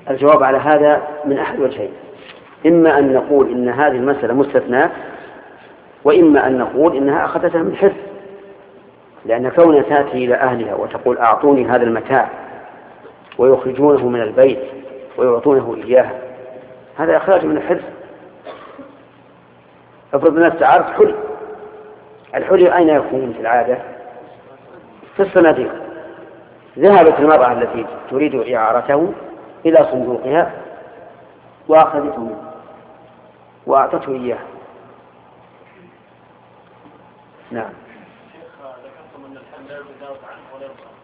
الجواب على هذا من أحد وجهين: إما أن نقول إن هذه المسألة مستثناة، وإما أن نقول إنها أخذتها من حرص، لأن كونها تأتي إلى أهلها وتقول أعطوني هذا المتاع ويخرجونه من البيت ويعطونه إياه، هذا إخراج من الحرص. افرض الناس تعرف حلي، الحلي أين يكون في العادة؟ في الصناديق. ذهبت المرأة التي تريد إعارته إلى صندوقها وأخذته منه وأعطته إياه. نعم. ذكرتم أن الحل لا يتجاوز عنه ولا يبصر